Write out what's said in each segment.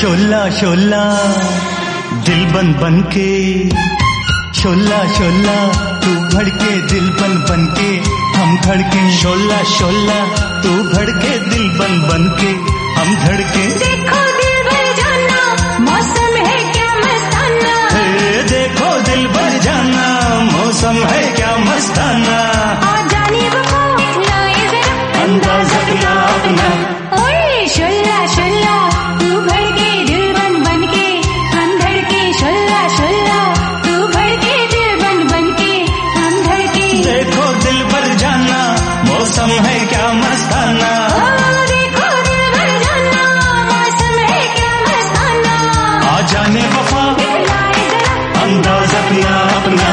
शोला शोला दिल बन बन के, शोला शोला तू भड़के दिल बन बन के हम धड़के। शोला शोला तू भड़के दिल बन बन के हम धड़के। देखो दिल भर जाना मौसम है क्या मस्ताना, देखो दिल भर जाना मौसम है क्या मस्ताना। आ जाने वफा लाए जरा अंदाज़ अपना अपना। ओए शोला शोला तू भड़के दिल बन बन के हम धड़के। शोला शोला तू भड़के दिल बन बन के हम धड़के। देखो दिल भर जाना मौसम है क्या मस्ताना। देखो दिल भर जाना मौसम है क्या मस्ताना। आ जाने वफा लाए जरा अंदाज़ अपना अपना।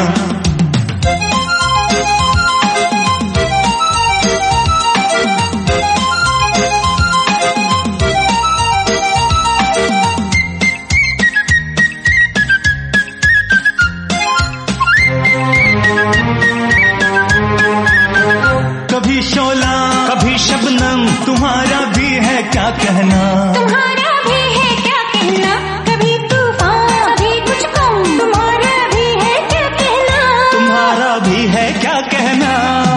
कभी शोला कभी शबनम तुम्हारा भी है क्या कहना। तुम्हारा भी है क्या कहना, कभी तूफान कभी कुछ कम। तुम्हारा भी है क्या कहना, तुम्हारा भी है क्या कहना।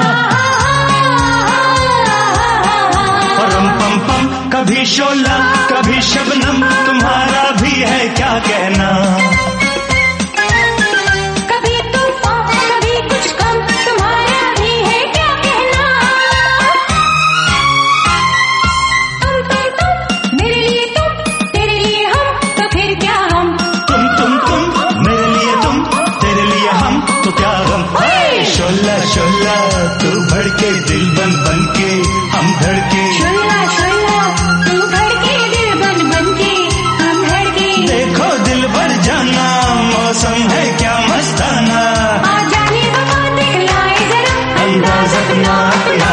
परम पम पम कभी शोला कभी शबनम तुम्हारा भी है क्या कहना। कभी तूफान कभी कुछ कम। तुम्हारा भी है क्या कहना। तुम मेरे लिए तुम तेरे लिए हम तो फिर क्या हम। तुम मेरे लिए तुम तेरे लिए हम तो क्या गम। शोला शोला तू भड़के दिल बन बन के हम धड़के। शोला शोला तू भड़के दिल बन बन के हम धड़के। देखो दिल भर जाना मौसम है क्या मस्ताना। आ जाने वफा दिखलाए जरा अंदाज़ अपना अपना।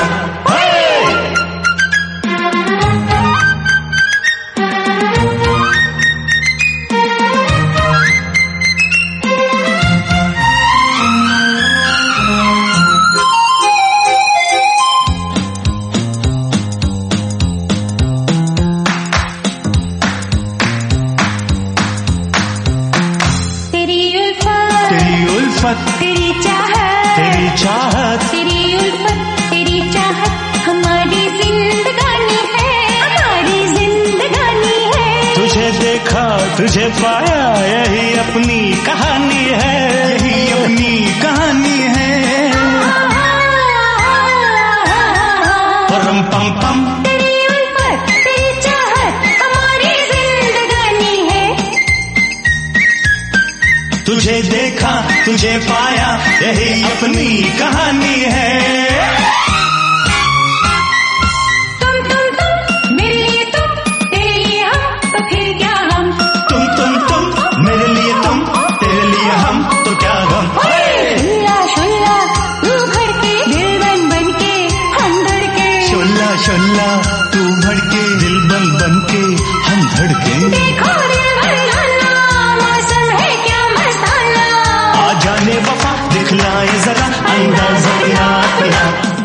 तेरी उल्फत तेरी चाहत तेरी चाहत तेरी उल्फत तेरी चाहत हमारी जिंदगानी है, हमारी जिंदगानी है। तुझे देखा तुझे पाया यही अपनी कहानी है, यही अपनी कहानी है। परम पम पम तेरी उल्फत तेरी चाहत हमारी जिंदगानी है। तुझे देखा तुझे पाया यही अपनी कहानी है। तुम मेरे लिए तुम तेरे लिए हम तो फिर क्या हम। तुम मेरे लिए तुम तेरे लिए हम तो क्या गम। शोला शोला तू भड़के दिल बन बन के हम धड़के। शोला शोला तू भड़के दिल बन बन के हम धड़के। देखो दिल भर जाना मौसम है क्या मस्ताना। आ जाने वफा दिखलाए जरा अंदाज़ अपना अपना।